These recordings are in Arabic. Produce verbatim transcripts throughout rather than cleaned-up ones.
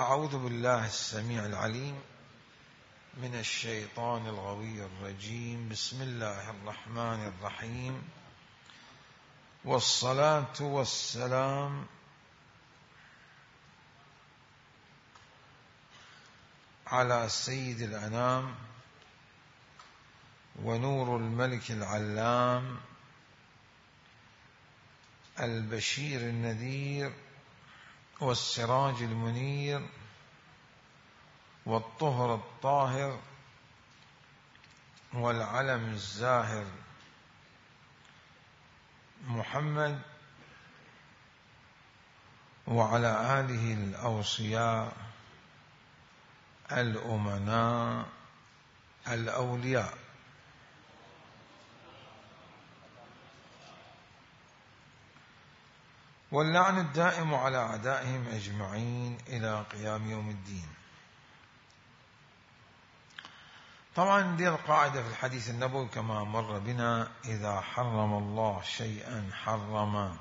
أعوذ بالله السميع العليم من الشيطان الغوي الرجيم. بسم الله الرحمن الرحيم، والصلاة والسلام على سيد الأنام ونور الملك العلام البشير النذير والسراج المنير والطهر الطاهر والعلم الزاهر محمد وعلى آله الأوصياء الأمناء الأولياء. واللعن الدائم على أعدائهم أجمعين إلى قيام يوم الدين. طبعا دي القاعدة في الحديث النبوي كما مر بنا: إذا حرم الله شيئا حرم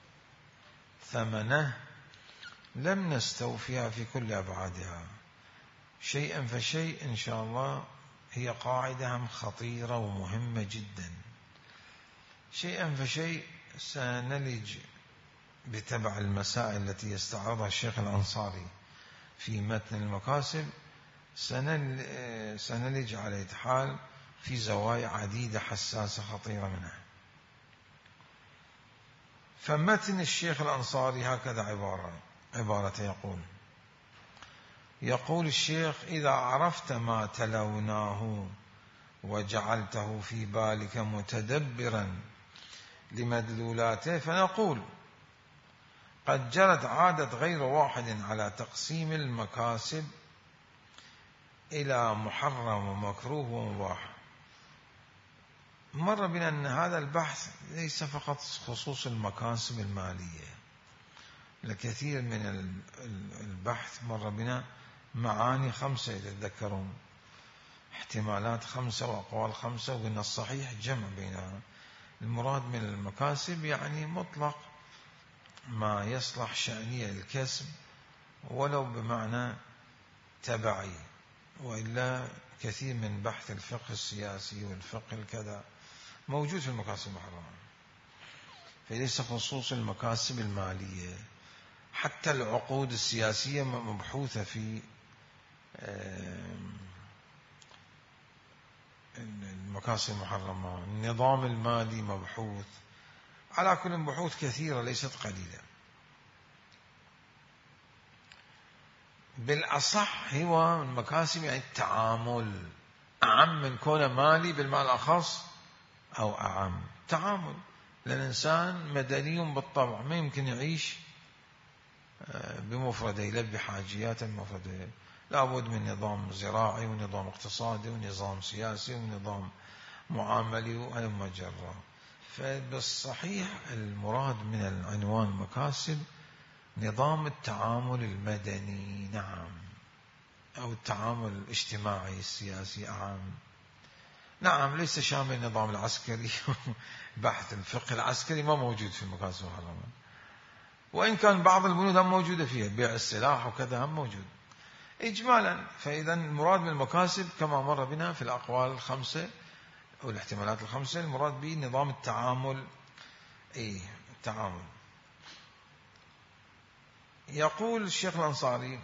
ثمنه. لم نستوفيها في كل أبعادها، شيئا فشيء إن شاء الله. هي قاعدة خطيرة ومهمة جدا. شيئا فشيء سنلج بتبع المسائل التي يستعرضها الشيخ الأنصاري في متن المكاسب، سنلج على إتحال في زوايا عديدة حساسة خطيرة منها. فمتن الشيخ الأنصاري هكذا عبارة عبارة يقول يقول الشيخ: إذا عرفت ما تلوناه وجعلته في بالك متدبرا لمدلولاته، فنقول: قد جرت عادة غير واحد على تقسيم المكاسب إلى محرم ومكروه ومباح. مر بنا أن هذا البحث ليس فقط خصوص المكاسب المالية، لكثير من البحث مر بنا معاني خمسة يتذكرون، احتمالات خمسة وأقوال خمسة، وقلنا الصحيح جمع بينها. المراد من المكاسب يعني مطلق ما يصلح شأنية الكسب ولو بمعنى تبعي، وإلا كثير من بحث الفقه السياسي والفقه الكذا موجود في المكاسب المحرمة، فليس خصوص المكاسب المالية. حتى العقود السياسية مبحوثة في المكاسب المحرمة، النظام المالي مبحوث، على كل بحوث كثيرة ليست قليلة. بالأصح هو المكاسب يعني التعامل، أعم من كونه مالي بالمال الأخص أو أعم. تعامل، لأن الإنسان مدني بالطبع، ما يمكن يعيش بمفرده، يلبي حاجيات المفرده، لابد من نظام زراعي ونظام اقتصادي ونظام سياسي ونظام معاملي وهلم جرا. فبالصحيح المراد من العنوان مكاسب نظام التعامل المدني، نعم، أو التعامل الاجتماعي السياسي أعم، نعم، ليس شامل النظام العسكري. بحث الفقه العسكري ما موجود في المكاسب المحرمة، وإن كان بعض البنود هم موجودة فيها، بيع السلاح وكذا هم موجود إجمالا. فإذا المراد من المكاسب كما مر بنا في الأقوال الخمسة أو الاحتمالات الخمسة، المراد به نظام التعامل. إيه التعامل. يقول الشيخ الأنصاري: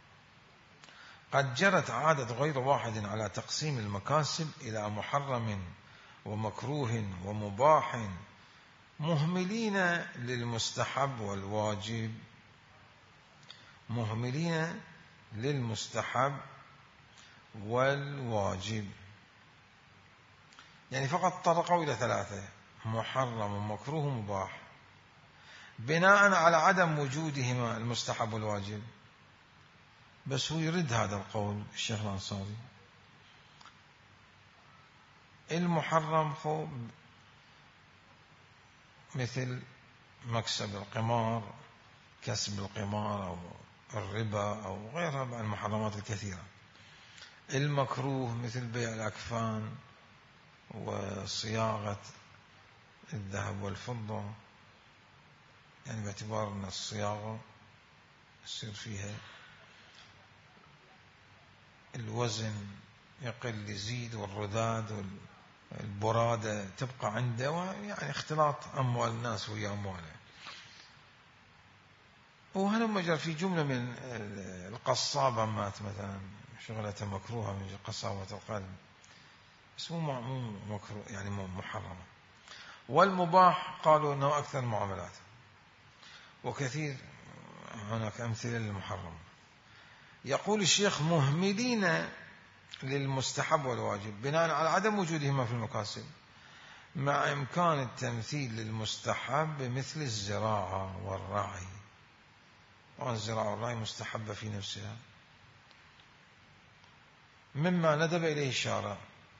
قد جرت عادة غير واحد على تقسيم المكاسب إلى محرم ومكروه ومباح، مهملين للمستحب والواجب. مهملين للمستحب والواجب يعني فقط طرقوا إلى ثلاثة: محرم ومكروه ومباح، بناء على عدم وجودهما المستحب والواجب. بس هو يرد هذا القول الشيخ الأنصاري. المحرم خو مثل مكسب القمار، كسب القمار أو الربا أو غيرها من المحرمات الكثيرة. المكروه مثل بيع الأكفان وصياغة الذهب والفضة، يعني باعتبار أن الصياغة يصير فيها الوزن يقل يزيد، والرذاذ والبرادة تبقى عنده، يعني اختلاط أموال الناس ويا أمواله. وهلما جرى في جملة من القصابة مات مثلا شغلة مكروهة من قصابة القلب، بس مو مكروه يعني مو محرمة. والمباح قالوا أنه أكثر المعاملات، وكثير هناك أمثلة للمحرم. يقول الشيخ: مهملين للمستحب والواجب بناء على عدم وجودهما في المكاسب، مع إمكان التمثيل للمستحب بمثل الزراعة والرعي. والزراعة والرعي مستحبة في نفسها، مما ندب إليه الشارع.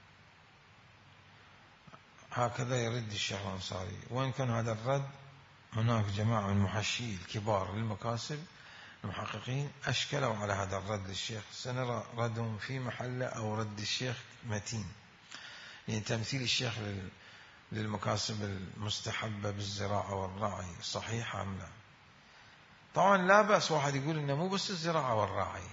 هكذا يرد الشيخ الأنصاري، وإن كان هذا الرد هناك جماعة من المحشي الكبار للمكاسب المحققين أشكلوا على هذا الرد للشيخ، سنرى ردهم في محله أو رد الشيخ متين. يعني تمثيل الشيخ للمكاسب المستحبة بالزراعة والرعي صحيح أم لا؟ طبعا لا بأس واحد يقول إنه مو بس الزراعة والرعي،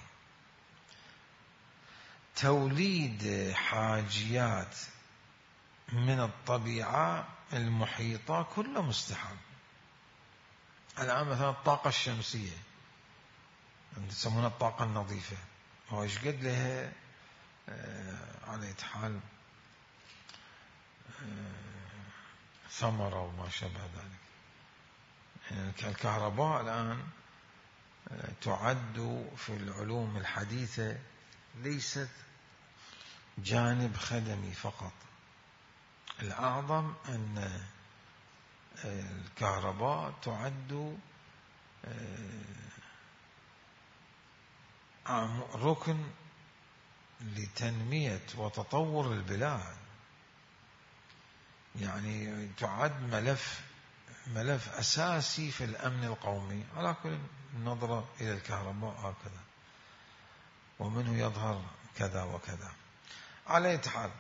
توليد حاجيات من الطبيعة المحيطة كله مستحب. الآن مثلا الطاقة الشمسية يسمونها الطاقة النظيفة، هو إيش قد لها على حال ثمرة وما شابه ذلك. يعني الكهرباء الآن تعد في العلوم الحديثة ليست جانب خدمي فقط، الأعظم أن الكهرباء تعد ركن لتنمية وتطور البلاد، يعني تعد ملف ملف أساسي في الأمن القومي. على كل نظرة إلى الكهرباء هكذا، ومنه يظهر كذا وكذا على أي حال.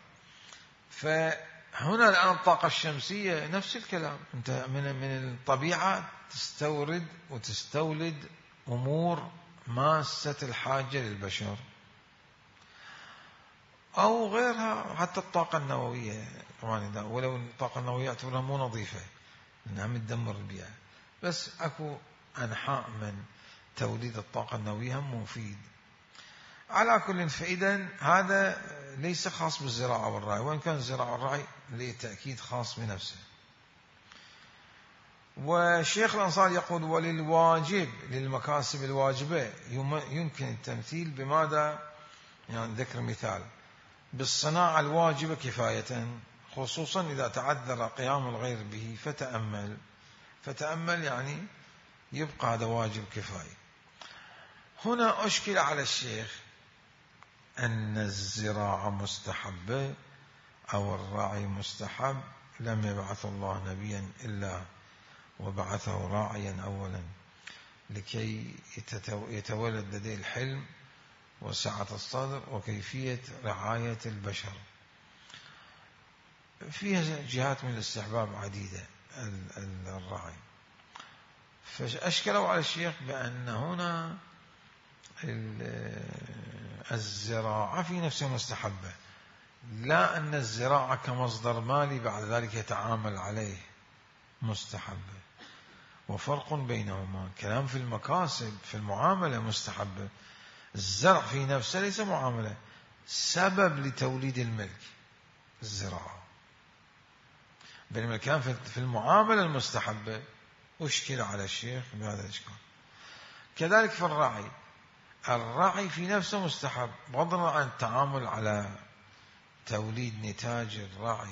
فهنا الآن الطاقة الشمسية نفس الكلام، أنت من من الطبيعة تستورد وتستولد أمور ماسة الحاجة للبشر أو غيرها، حتى الطاقة النووية طبعا، ولو الطاقة النووية تعتبرها مو نظيفة إنها متدمر البيئة، بس أكو أنحاء من توليد الطاقة النووية مفيد. على كل، فإذا هذا ليس خاص بالزراعة والرعي، وإن كان الزراعة والرعي لتأكيد خاص بنفسه. والشيخ الأنصاري يقول: وللواجب، للمكاسب الواجبة يمكن التمثيل بماذا؟ يعني ذكر مثال: بالصناعة الواجبة كفاية، خصوصا إذا تعذر قيام الغير به، فتأمل. فتأمل يعني يبقى هذا واجب كفاية. هنا أشكل على الشيخ أن الزراعة مستحبة أو الرعي مستحب، لم يبعث الله نبيا إلا وبعثه راعيا أولا لكي يتولد لديه الحلم وسعة الصدر وكيفية رعاية البشر. فيها جهات من الاستحباب عديدة الرعي. فأشكلوا على الشيخ بأن هنا الزراعة في نفسها مستحبة، لا أن الزراعة كمصدر مالي بعد ذلك يتعامل عليه مستحبة، وفرق بينهما. كلام في المكاسب في المعاملة مستحبة، الزرع في نفسه ليس معاملة، سبب لتوليد الملك الزراعة، بينما كان في المعاملة المستحبة. أشكل على الشيخ بهذا الإشكال. كذلك في الرعي، الرعي في نفسه مستحب، بغض عن التعامل على توليد نتاج الرعي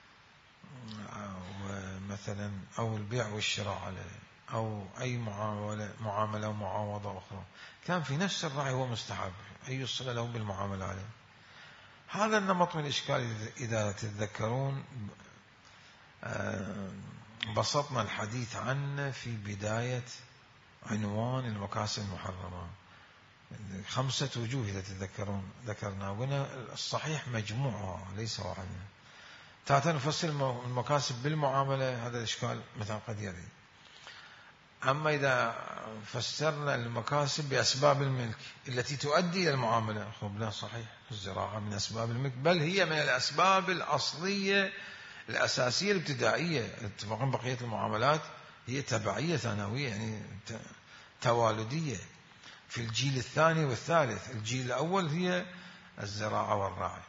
مثلا أو البيع والشراء عليه أو أي معاملة معاملة ومعاوضة أخرى، كان في نفس الرعي هو مستحب أن يصل له بالمعاملة عليه. هذا النمط من الإشكال إذا تتذكرون بسطنا الحديث عنه في بداية عنوان المكاسب المحرمة، خمسة وجوه إذا تتذكرون ذكرنا، وقلنا الصحيح مجموعها ليس واحدا. تعالى نفصل المكاسب بالمعاملة، هذا الإشكال مثلا قد يرد. أما إذا فسرنا المكاسب بأسباب الملك التي تؤدي إلى المعاملة، لا صحيح، الزراعة من أسباب الملك، بل هي من الأسباب الأصلية الأساسية الابتدائية. اتفاقا بقية المعاملات هي تبعية ثانوية، يعني توالدية في الجيل الثاني والثالث. الجيل الأول هي الزراعة والراعي.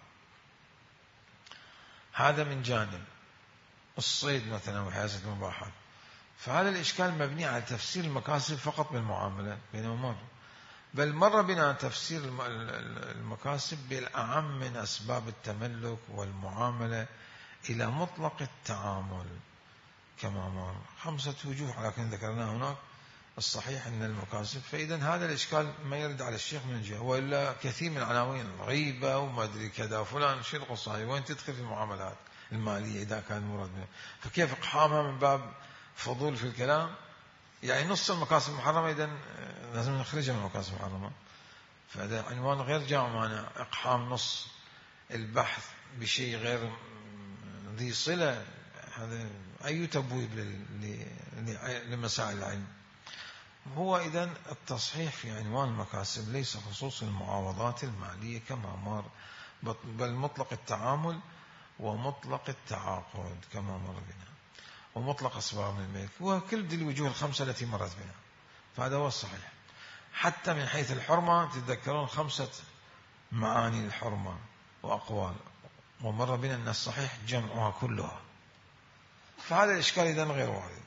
هذا من جانب. الصيد مثلا وحيازة المباحات، فهذا الإشكال مبني على تفسير المكاسب فقط بالمعاملة، بينما مر بل مر بنا تفسير المكاسب بالأعم من أسباب التملك والمعاملة إلى مطلق التعامل كما مر. خمسة وجوه لكن ذكرناها هناك. الصحيح أن المكاسب، فإذا هذا الإشكال ما يرد على الشيخ من جهة، وإلا كثير من عناوين الغيبة وما أدري كذا فلان شو القصة هذه، وين تدخل في المعاملات المالية إذا كان مراد منه؟ فكيف إقحامها من باب فضول في الكلام؟ يعني نص المكاسب المحرمة إذا لازم نخرجها من المكاسب المحرمة. فهذا عنوان غير جامع معنا، إقحام نص البحث بشيء غير ذي صلة. هذا أي تبويب لمسائل العلم؟ هو إذن التصحيح في عنوان المكاسب ليس خصوص المعاوضات المالية كما مر، بل مطلق التعامل ومطلق التعاقد كما مر بنا، ومطلق أسباب الملك، وكل دي الوجوه الخمسة التي مرت بنا. فهذا هو الصحيح. حتى من حيث الحرمة تتذكرون خمسة معاني الحرمة وأقوال، ومر بنا أن الصحيح جمعها كلها. فهذا الإشكال إذن غير وارد.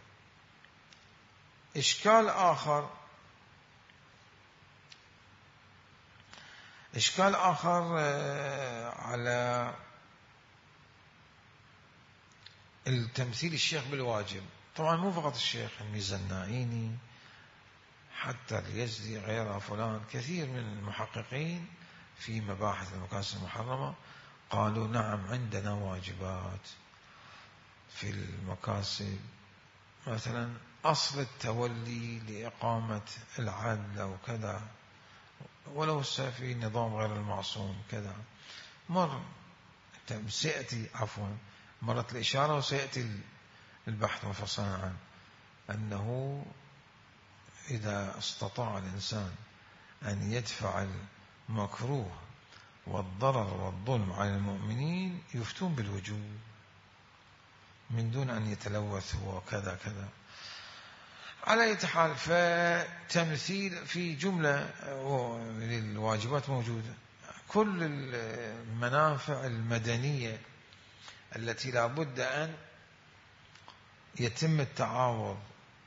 إشكال آخر إشكال آخر على التمثيل الشيخ بالواجب. طبعا مو فقط الشيخ، الميزة النائيني، حتى اليزدي، غيره فلان، كثير من المحققين في مباحث المكاسب المحرمة قالوا نعم عندنا واجبات في المكاسب، مثلا أصل التولي لإقامة العدل أو كذا، ولو في نظام غير المعصوم كذا. مر سيأتي عفوا مرت الإشارة وسيأتي البحث مفصلا عنه، أنه إذا استطاع الإنسان أن يدفع المكروه والضرر والظلم على المؤمنين يفتون بالوجوب من دون أن يتلوث هو كذا كذا. على أي حال، فتمثيل في جملة للواجبات موجودة. كل المنافع المدنية التي لا بد أن يتم التعاوض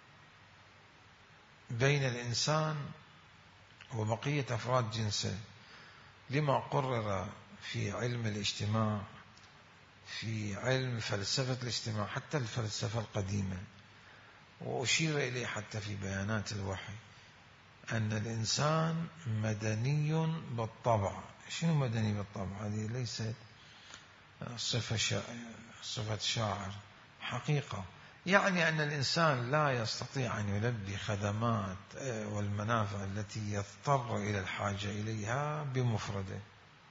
بين الإنسان وبقية أفراد جنسه، لما قرر في علم الاجتماع، في علم فلسفة الاجتماع، حتى الفلسفة القديمة، وأشير إليه حتى في بيانات الوحي، أن الإنسان مدني بالطبع. شنو مدني بالطبع؟ هذه ليست صفة شا... صفة شاعر، حقيقة. يعني أن الإنسان لا يستطيع أن يلبي خدمات والمنافع التي يضطر إلى الحاجة إليها بمفرده.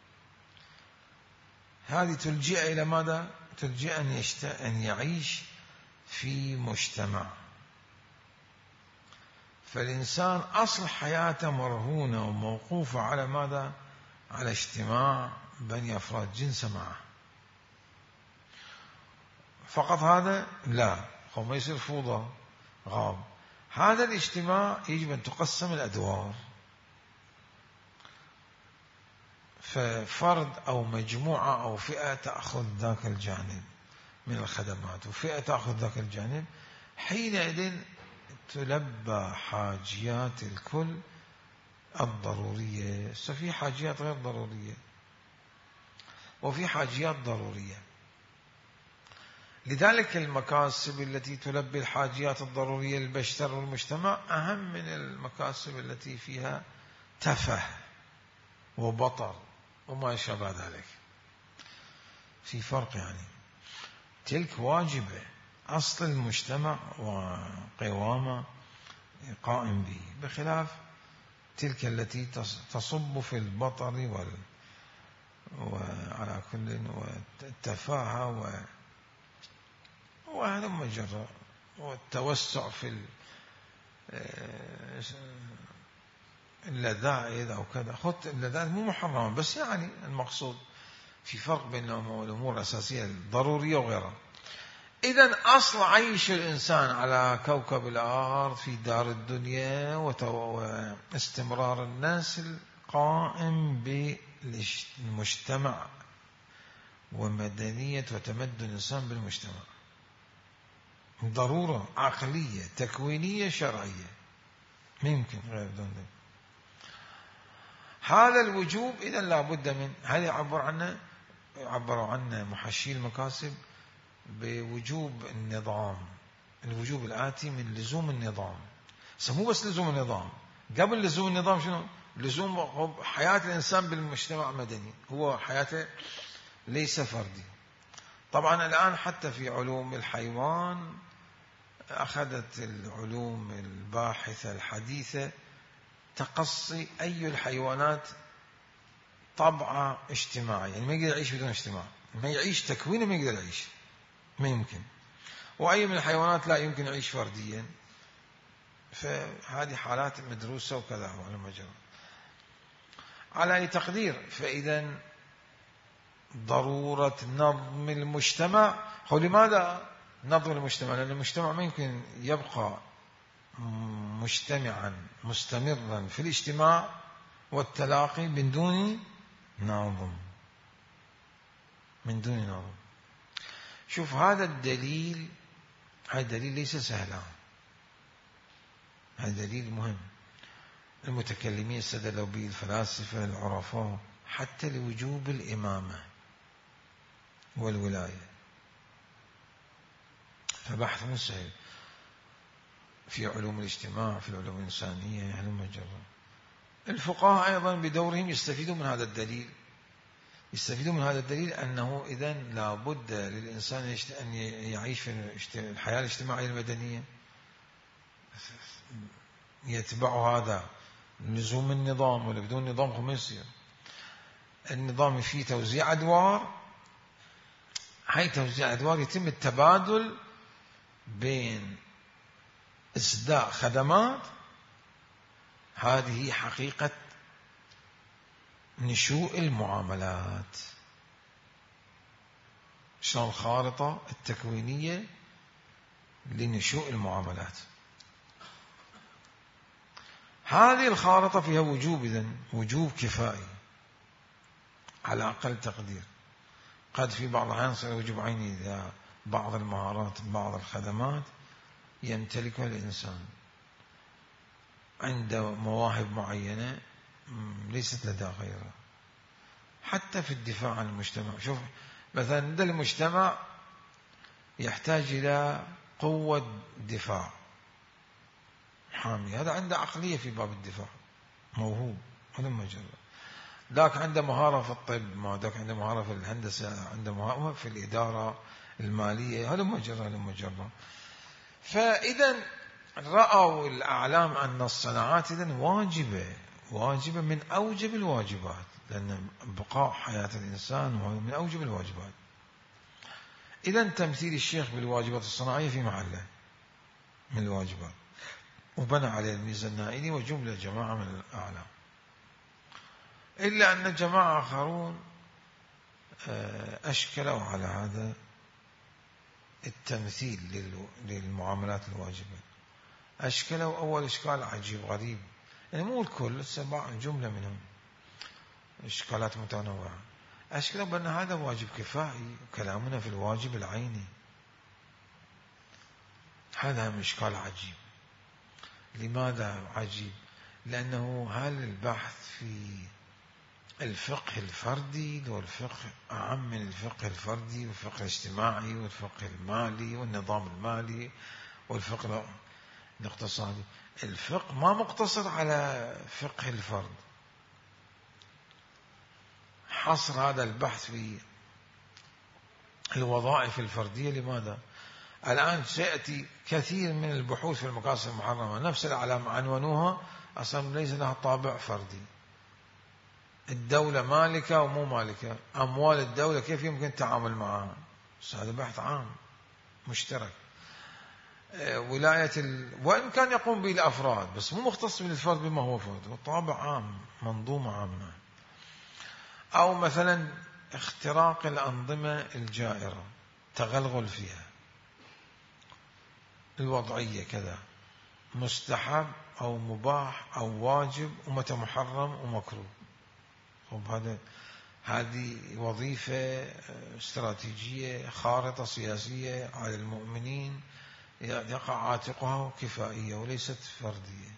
هذه تلجئ إلى ماذا؟ تلجئ أن, يشت... أن يعيش في مجتمع. فالإنسان أصل حياته مرهونة وموقوفة على ماذا؟ على اجتماع بني أفراد جنسه معه. فقط هذا لا، هو ما يصير فوضى غاب. هذا الاجتماع يجب أن تقسم الأدوار، ففرد أو مجموعة أو فئة تأخذ ذاك الجانب من الخدمات، وفئة تأخذ ذاك الجانب. حينئذ تلبى حاجيات الكل الضرورية. ففي حاجيات غير ضرورية وفي حاجيات ضرورية. لذلك المكاسب التي تلبي الحاجيات الضرورية للبشر والمجتمع أهم من المكاسب التي فيها تفه وبطر وما شابه ذلك. في فرق، يعني تلك واجبة، أصل المجتمع وقوامه قائم به، بخلاف تلك التي تصب في البطر وال وعلى كل والتفاهة و وهذا مجرد والتوسع في اللذائذ أو كذا، خذ اللذائذ مو محرمة، بس يعني المقصود في فرق بين الأمور الأساسية الضرورية وغيرها. إذن أصل عيش الإنسان على كوكب الأرض في دار الدنيا واستمرار النسل قائم بالمجتمع ومدنية وتمدن الإنسان بالمجتمع، ضرورة عقلية تكوينية شرعية، ما يمكن غير ذلك. هذا الوجوب إذن لا بد من، هذا يعبر عنه عبروا عنه محشي المكاسب بوجوب النظام، الوجوب الآتي من لزوم النظام. مو بس لزوم النظام، قبل لزوم النظام شنو؟ لزوم حياة الإنسان بالمجتمع المدني، هو حياته ليس فردي. طبعا الآن حتى في علوم الحيوان أخذت العلوم الباحثة الحديثة تقصي أي الحيوانات طبعة اجتماعية، يعني ما يقدر يعيش بدون اجتماع، ما يعيش تكوينه ما يقدر يعيش، ما يمكن. وأي من الحيوانات لا يمكن يعيش فرديا، فهذه حالات مدروسة وكذا على مجرى على أي تقدير. فإذا ضرورة نظم المجتمع، هو لماذا نظم المجتمع؟ لأن المجتمع ما يمكن يبقى مجتمعا مستمرا في الاجتماع والتلاقي من دون نظم، من دون نظم. شوف هذا الدليل، هذا الدليل ليس سهلا، هذا دليل مهم. المتكلمين استدلوا به الفلاسفة العرفاء حتى لوجوب الإمامة والولاية، فبحث مو سهل في علوم الاجتماع، في العلوم الإنسانية، يعني مجرد. الفقهاء أيضا بدورهم يستفيدوا من هذا الدليل، يستفيدوا من هذا الدليل أنه إذن لا بد للإنسان أن يعيش في الحياة الاجتماعية المدنية، يتبع هذا لزوم النظام، ولا بدون نظام ما يصير. النظام فيه توزيع أدوار، هاي توزيع أدوار يتم التبادل بين إسداء خدمات، هذه حقيقة نشوء المعاملات. شلون الخارطة التكوينية لنشوء المعاملات، هذه الخارطة فيها وجوب، إذن وجوب كفائي على أقل تقدير. قد في بعض الأحيان يصير وجوب عيني إذا بعض المهارات بعض الخدمات يمتلكها الإنسان عند مواهب معينة ليست لدى غيره. حتى في الدفاع عن المجتمع، شوف مثلا ده المجتمع يحتاج إلى قوة دفاع حامي، هذا عنده عقلية في باب الدفاع، موهوب هذا مجرد. ذاك عنده مهارة في الطب، ما ذاك عنده مهارة في الهندسة، عنده مهارة في الإدارة المالية، هذا مجرد هذا مجرد. فإذا رأوا الأعلام أن الصناعات إذن واجبة، واجبة من أوجب الواجبات، لأن بقاء حياة الإنسان هو من أوجب الواجبات. إذن تمثيل الشيخ بالواجبات الصناعية في محله من الواجبات، وبنى عليه الميزة النائلي وجملة جماعة من الأعلام. إلا أن جماعة آخرون أشكلوا على هذا التمثيل للمعاملات الواجبة، أشكلوا أول إشكال عجيب غريب، يعني مو الكل، سبع جملة منهم إشكالات متنوعة، أشكلوا بأن هذا واجب كفائي، كلامنا في الواجب العيني. هذا هم إشكال عجيب. لماذا عجيب؟ لأنه هل البحث في الفقه الفردي والفقه أعم من الفقه الفردي والفقه الاجتماعي والفقه المالي والنظام المالي والفقه الاقتصادي. الفقه ما مقتصر على فقه الفرد. حصر هذا البحث في الوظائف الفردية لماذا؟ الآن سيأتي كثير من البحوث في المقاصد المحرمة نفس الأعلام عنونوها أصلا ليس لها طابع فردي. الدولة مالكة ومو مالكة، أموال الدولة كيف يمكن التعامل معها؟ هذا بحث عام مشترك. ولاية ال... وإن كان يقوم به الأفراد بس مو مختص بالفرد بما هو فرد، هو طابع عام، منظومة عامة. أو مثلا اختراق الأنظمة الجائرة، تغلغل فيها، الوضعية كذا، مستحب أو مباح أو واجب ومتى محرم ومكروه. طب هذا هذه وظيفة استراتيجية، خارطة سياسية على المؤمنين يقع عاتقها، كفائية وليست فردية.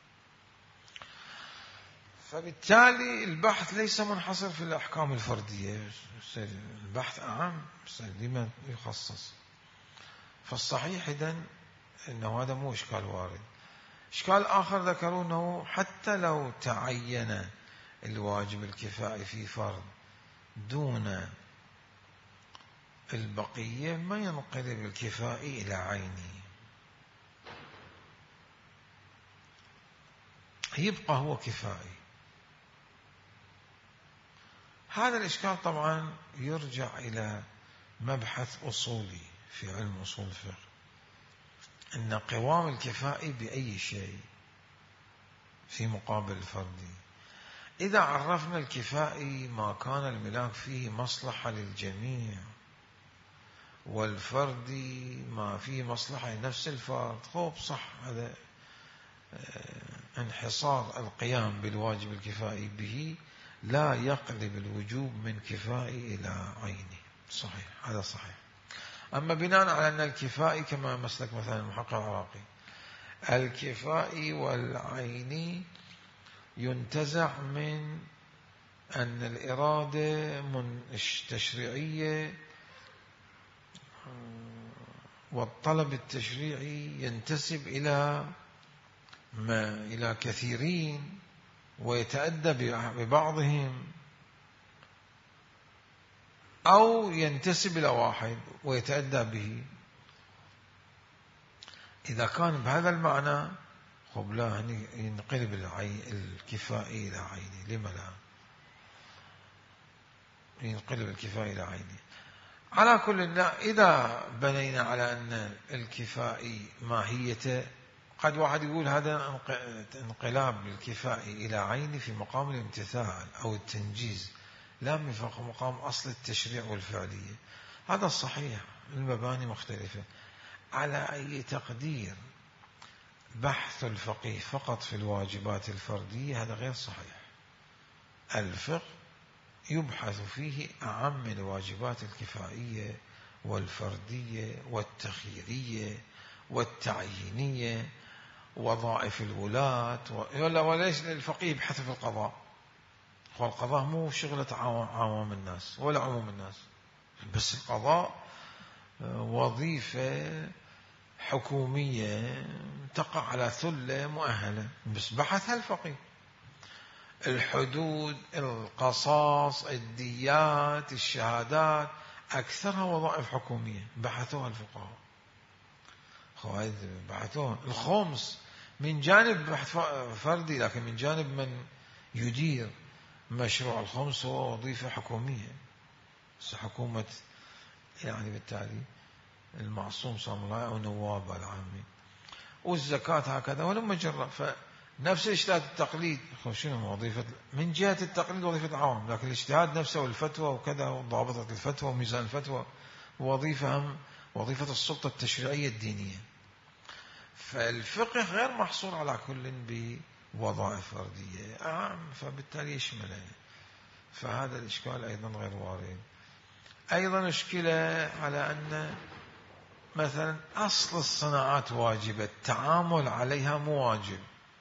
فبالتالي البحث ليس منحصر في الأحكام الفردية، البحث أعم لما يخصص. فالصحيح إذن أنه هذا مو إشكال وارد. إشكال آخر ذكروا أنه حتى لو تعين الواجب الكفائي في فرد دون البقية ما ينقلب الكفائي إلى عينه، يبقى هو كفائي. هذا الإشكال طبعا يرجع إلى مبحث أصولي في علم أصول الفقه، أن قوام الكفائي بأي شيء في مقابل الفردي. إذا عرفنا الكفائي ما كان الملاك فيه مصلحة للجميع، والفردي ما فيه مصلحة لنفس الفرد، خوب صح، هذا انحصار القيام بالواجب الكفائي به لا يقلب الوجوب من كفائي إلى عيني. صحيح، هذا صحيح. أما بناء على أن الكفائي كما مسلك مثلا المحقق العراقي، الكفائي والعيني ينتزع من أن الإرادة من التشريعية والطلب التشريعي ينتسب إلى ما إلى كثيرين ويتأدى ببعضهم، أو ينتسب إلى واحد ويتأدى به. إذا كان بهذا المعنى خب لا ينقلب الكفائي إلى عيني. لما لا ينقلب الكفائي إلى عيني؟ على كل، إذا بنينا على أن الكفائي ماهيته، قد واحد يقول هذا انقلاب الكفائي إلى عيني في مقام الامتثال أو التنجيز، لا من فوق مقام أصل التشريع والفعلية. هذا الصحيح، المباني مختلفة. على أي تقدير بحث الفقيه فقط في الواجبات الفردية هذا غير صحيح. الفقه يبحث فيه أعم الواجبات الكفائية والفردية والتخييرية والتعيينية، وظائف الولاة، ولا وليس الفقيه يبحث في القضاء. والقضاء مو شغلة عوام الناس ولا عموم الناس، بس القضاء وظيفة حكومية تقع على ثلة مؤهلة، بس بحثها الفقيه. الحدود، القصاص، الديات، الشهادات، أكثرها وظائف حكومية بحثوها الفقهاء. خوائد بحثوها. الخمس من جانب بحث فردي، لكن من جانب من يدير مشروع الخمس هو وظيفة حكومية، حكومة يعني بالتالي المعصوم صلى الله عليه وسلم أو نواب العامين. والزكاة هكذا ولما جرى. فنفس الاجتهاد التقليد شنو وظيفة من جهة التقليد وظيفة العوام، لكن الاجتهاد نفسه والفتوى وكذا وضابطة الفتوى وميزان الفتوى وظيفة هم وظيفة السلطة التشريعية الدينية. فالفقه غير محصور على كل بوظائف فردية أعم، فبالتالي يشمله. فهذا الإشكال أيضا غير وارد. أيضا مشكلة على أن مثلا أصل الصناعات واجبة، التعامل عليها مو واجب.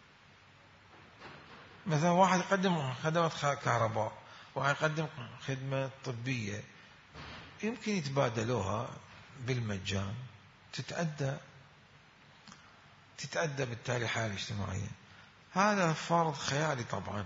مثلا واحد يقدم خدمة كهرباء، واحد يقدم خدمة طبية، يمكن يتبادلوها بالمجان، تتأدى تتأدى بالتالي الحياة الاجتماعية. هذا فرض خيالي طبعا.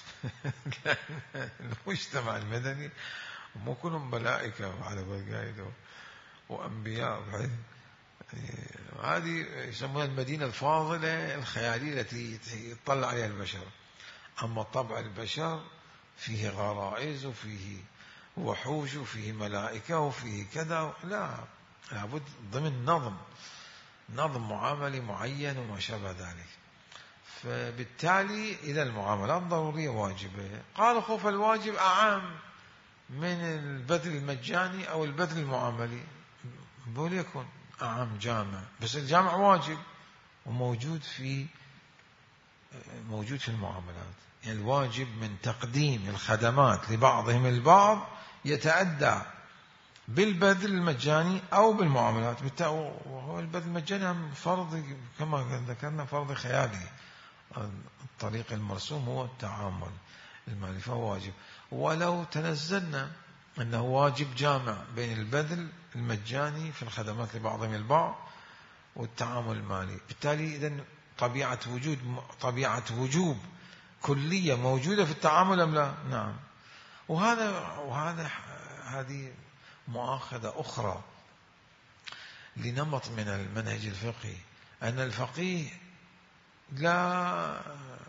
المجتمع المدني مو كلهم ملائكة على بالقايد وأنبياء بعد. هذه يسمونها المدينة الفاضلة الخيالية التي يطلع عليها البشر. أما طبع البشر فيه غرائز وفيه وحوش وفيه ملائكة وفيه كذا، لا، لابد ضمن نظم نظم معاملي معين وما شابه ذلك. فبالتالي إذا المعاملات ضرورية واجبة، قالوا خوف الواجب أعم من البذل المجاني أو البذل المعاملي، بقول يكون أعم جامع، بس الجامع واجب وموجود في موجود في المعاملات. يعني الواجب من تقديم الخدمات لبعضهم البعض يتأدى بالبذل المجاني أو بالمعاملات. وهو البذل المجاني فرض كما ذكرنا فرض خيالي، الطريق المرسوم هو التعامل المالي فهو واجب. ولو تنزلنا أنه واجب جامع بين البذل المجاني في الخدمات لبعضهم البعض والتعامل المالي، بالتالي إذن طبيعة وجود طبيعة وجوب كلية موجودة في التعامل أم لا؟ نعم. وهذا وهذا هذه مؤاخذة أخرى لنمط من المنهج الفقهي، أن الفقيه لا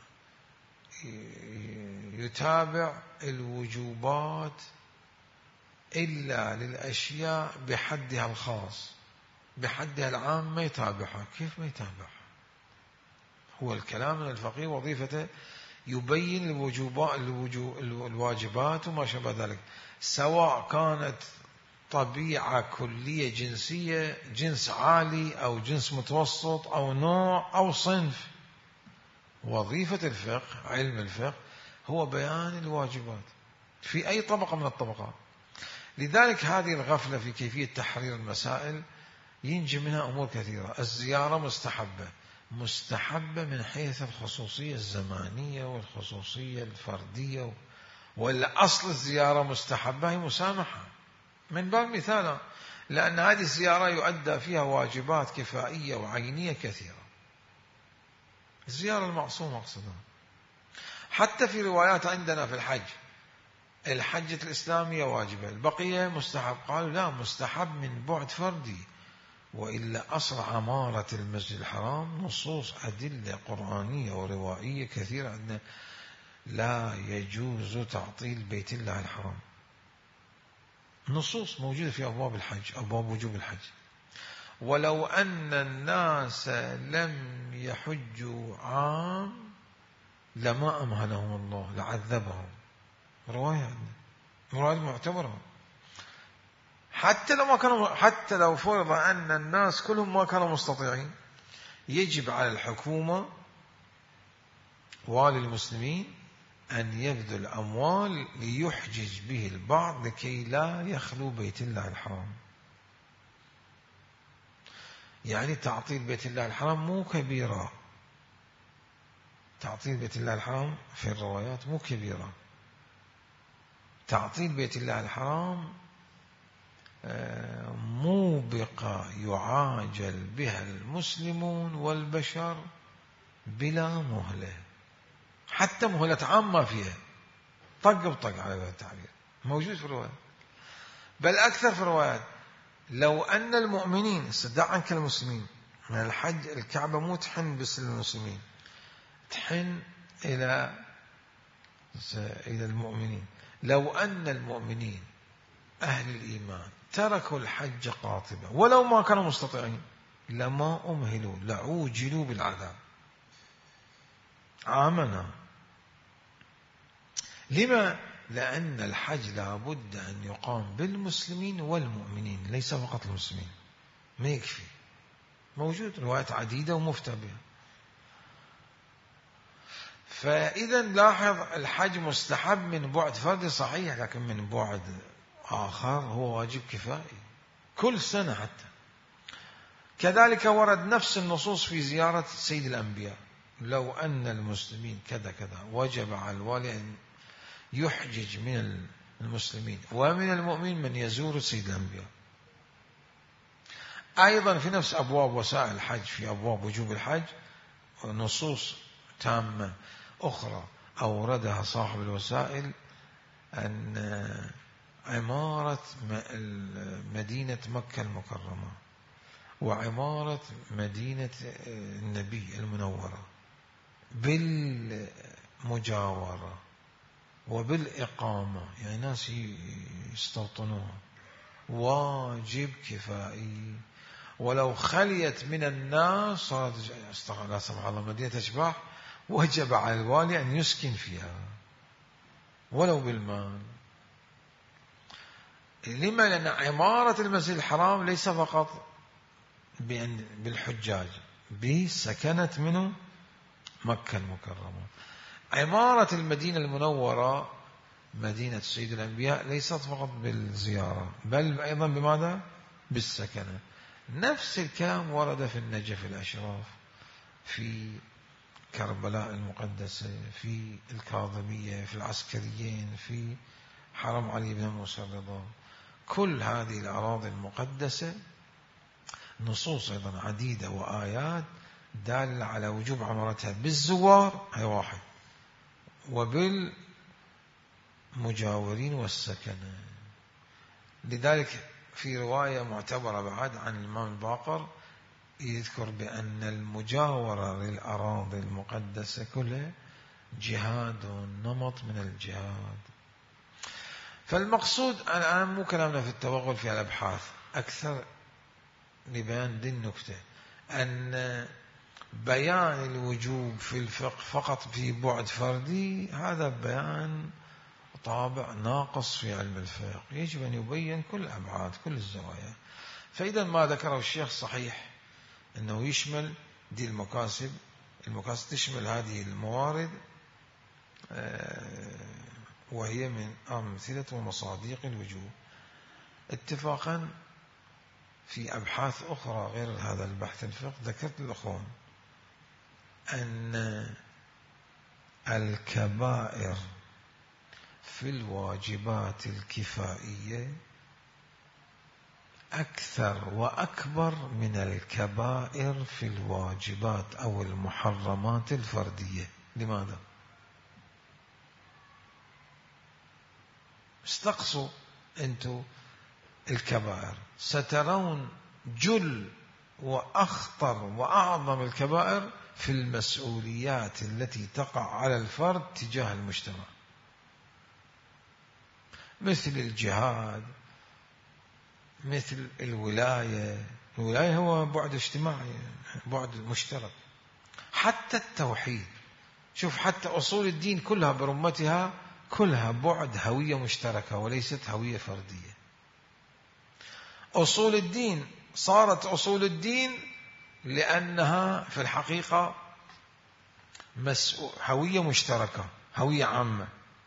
يتابع الوجوبات إلا للأشياء بحدها الخاص، بحدها العام ما يتابعها. كيف ما يتابعها؟ هو الكلام من الفقيه وظيفته يبين الوجوبات الواجبات وما شابه ذلك، سواء كانت طبيعة كلية جنسية، جنس عالي أو جنس متوسط أو نوع أو صنف. وظيفة الفقه، علم الفقه، هو بيان الواجبات في أي طبقة من الطبقات. لذلك هذه الغفلة في كيفية تحرير المسائل ينجي منها أمور كثيرة. الزيارة مستحبة، مستحبة من حيث الخصوصية الزمانية والخصوصية الفردية، وإلا أصل الزيارة مستحبة هي مسامحة من باب مثال، لأن هذه الزيارة يؤدى فيها واجبات كفائية وعينية كثيرة. الزيارة المعصومة أقصدها. حتى في روايات عندنا في الحج، الحجة الإسلامية واجبة، البقية مستحب. قالوا لا، مستحب من بعد فردي، وإلا أصل عمارة المسجد الحرام نصوص أدلة قرآنية وروائية كثيرة عندنا لا يجوز تعطيل بيت الله الحرام. نصوص موجودة في أبواب الحج، أبواب وجوب الحج. ولو أن الناس لم يحجوا عام لما أمهلهم الله لعذبهم. رواية عندنا، رواية معتبرة. حتى لو ما كانوا حتى لو فرض أن الناس كلهم ما كانوا مستطيعين، يجب على الحكومة وللمسلمين أن يبذل أموال ليحجج به البعض لكي لا يخلو بيت الله الحرام. يعني تعطيل بيت الله الحرام مو كبيرة، تعطيل بيت الله الحرام في الروايات مو كبيرة. تعطيل بيت الله الحرام موبقة يعاجل بها المسلمون والبشر بلا مهلة، حتى مهلة عامة فيها، طق بطق على هذا التعبير، موجود في الروايات، بل أكثر في الروايات. لو أن المؤمنين استدع عنك المسلمين من الحج، الكعبة مو تحن بس للمسلمين، تحن إلى إلى المؤمنين. لو أن المؤمنين أهل الإيمان تركوا الحج قاطبة ولو ما كانوا مستطيعين لما أمهلوا لعوجلوا بالعذاب. آمنا. لما؟ لأن الحج لابد أن يقام بالمسلمين والمؤمنين، ليس فقط المسلمين، ما يكفي. موجود روايات عديدة ومفتى بها. فإذا لاحظ الحج مستحب من بعد فردي صحيح، لكن من بعد آخر هو واجب كفائي كل سنة. حتى كذلك ورد نفس النصوص في زيارة سيد الأنبياء. لو أن المسلمين كذا كذا وجب على الوالي أن يحجج من المسلمين ومن المؤمن من يزور سيد الأنبياء. أيضا في نفس أبواب وسائل الحج، في أبواب وجوب الحج، نصوص تامة أخرى أوردها صاحب الوسائل، أن عمارة مدينة مكة المكرمة وعمارة مدينة النبي المنورة بالمجاورة وبالإقامة، يعني ناس يستوطنوها، واجب كفائي. ولو خليت من الناس صارت لا سمح الله مدينة أشباح، وجب على الوالي أن يسكن فيها ولو بالمال. لما؟ لأن عمارة المسجد الحرام ليس فقط بالحجاج، بسكنت منه مكة المكرمة. عمارة المدينة المنورة مدينة سيد الأنبياء ليست فقط بالزيارة، بل أيضا بماذا؟ بالسكنة. نفس الكلام ورد في النجف الأشراف، في كربلاء المقدسة، في الكاظمية، في العسكريين، في حرم علي بن موسى الرضا. كل هذه الأراضي المقدسة نصوص أيضا عديدة وآيات دالة على وجوب عمارتها بالزوار، هي واحد، وبالمجاورين والسكنة. لذلك في رواية معتبرة بعد عن الإمام الباقر يذكر بأن المجاورة للأراضي المقدسة كلها جهاد ونمط من الجهاد. فالمقصود الآن مو كلامنا في التوغل في الأبحاث، أكثر لبيان دي النكتة، أن بيان الوجوب في الفقه فقط في بعد فردي هذا بيان طابع ناقص في علم الفقه، يجب أن يبين كل أبعاد كل الزوايا. فإذا ما ذكره الشيخ صحيح أنه يشمل دي المكاسب، المكاسب تشمل هذه الموارد وهي من أمثلة ومصادق الوجوب. اتفاقا في أبحاث أخرى غير هذا البحث الفقه ذكرت الأخوان أن الكبائر في الواجبات الكفائية أكثر وأكبر من الكبائر في الواجبات أو المحرمات الفردية. لماذا؟ استقصوا أنتم الكبائر، سترون جل وأخطر وأعظم الكبائر في المسؤوليات التي تقع على الفرد تجاه المجتمع، مثل الجهاد، مثل الولاية. الولاية هو بعد اجتماعي، بعد مشترك. حتى التوحيد، شوف حتى أصول الدين كلها برمتها كلها بعد هوية مشتركة وليست هوية فردية. أصول الدين صارت أصول الدين لأنها في الحقيقة هوية مشتركة، هوية عامة،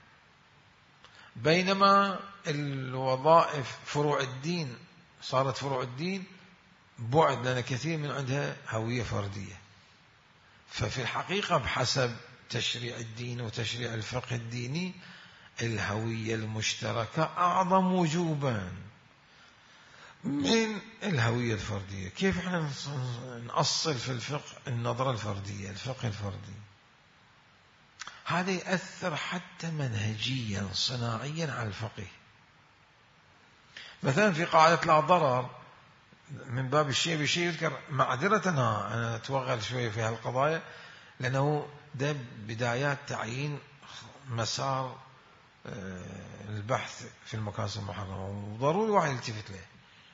بينما الوظائف فروع الدين صارت فروع الدين بعد لأن كثير من عندها هوية فردية. ففي الحقيقة بحسب تشريع الدين وتشريع الفقه الديني الهوية المشتركة أعظم وجوبا من الهوية الفردية. كيف احنا نأصل في الفقه النظرة الفردية، الفقه الفردي؟ هذا يأثر حتى منهجيا صناعيا على الفقه. مثلا في قاعدة لا ضرر، من باب الشيء بشيء يذكر معذرة أنا أتوغل شوية في هالقضايا لأنه ده بدايات تعيين مسار البحث في المكاسب المحرمة، وضروري واحد يلتفت له.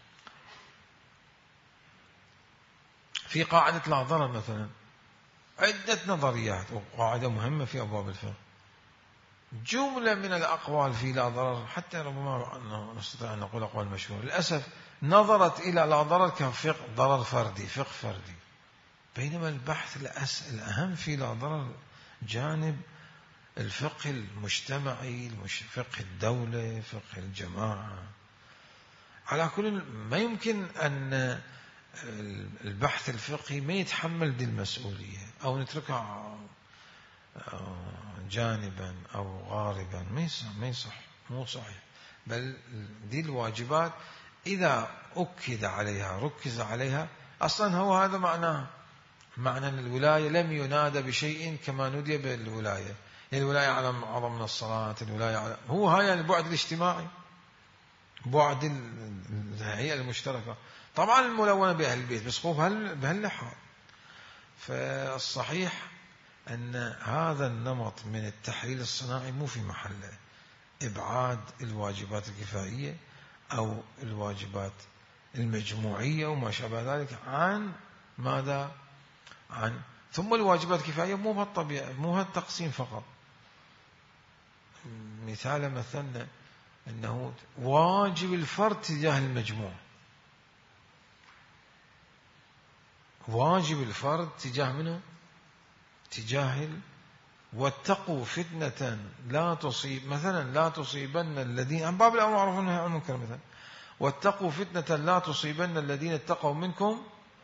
في قاعدة لا ضرر مثلا عدة نظريات، وقاعدة مهمة في أبواب الفقه. جملة من الأقوال في لا ضرر حتى ربما نستطيع أن نقول أقوال مشهورة للأسف نظرت إلى لا ضرر كفقه ضرر فردي، فقه فردي، بينما البحث الأهم في لا ضرر جانب الفقه المجتمعي، فقه الدولة، فقه الجماعة. على كل ما يمكن أن البحث الفقهي ما يتحمل دي المسؤولية أو نتركها جانبا أو غاربا، ما يصح، ما يصح، مو صحيح. بل دي الواجبات إذا أكد عليها ركز عليها، أصلا هو هذا معناه، معنى أن الولاية لم ينادى بشيء كما نودي بالولاية. يعني الولاية على أعظم من الصلاة، الولاية على هو هاي البعد الاجتماعي، بعد الهيئة المشتركة. طبعا الملونة بأهل البيت بس هو بهاللحاظ. فالصحيح أن هذا النمط من التحليل الصناعي مو في محله. إبعاد الواجبات الكفائية أو الواجبات المجموعية وما شابه ذلك عن ماذا؟ عن ثم الواجبات الكفائية مو بهالطبيعة، مو هالتقسيم فقط. مثال مثلنا أنه واجب الفرد تجاه المجموع، واجب الفرد تجاه منه؟ تجاه ال... واتقوا فتنة لا تصيب مثلا لا تصيبن الذين عن باب الأمر معروف والنهي عن المنكر مثلا، واتقوا فتنة لا تصيبن الذين اتقوا منكم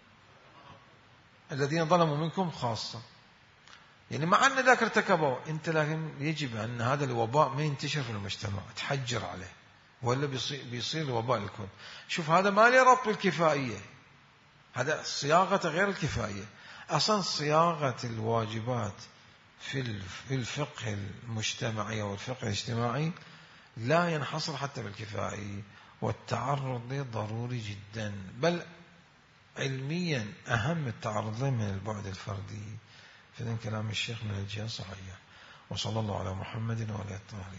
الذين ظلموا منكم خاصة. يعني مع أن ذاك ارتكبوا أنت، لكن يجب أن هذا الوباء ما ينتشر في المجتمع، تحجر عليه ولا بيصير, بيصير الوباء للكل. شوف هذا ما له ربط بالكفائية، هذا صياغة غير الكفائية. أصلا صياغة الواجبات في الفقه المجتمعي أو الفقه الاجتماعي لا ينحصر حتى بالكفائي، والتعرض له ضروري جدا، بل علميا أهم التعرض له من البعد الفردي. فإذن كلام الشيخ من الجهة صحيح. وصلى الله على محمد وعلى آله.